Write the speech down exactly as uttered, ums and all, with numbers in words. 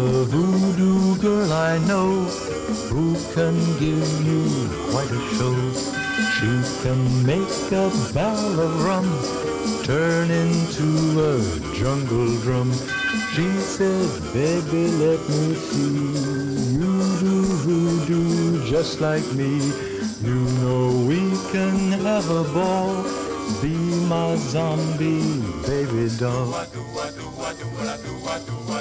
a voodoo girl I know who can give you quite a show. She can make a barrel of rum turn into a jungle drum. She said, baby, let me see you do voodoo just like me. You know we can have a ball. Be my zombie baby doll.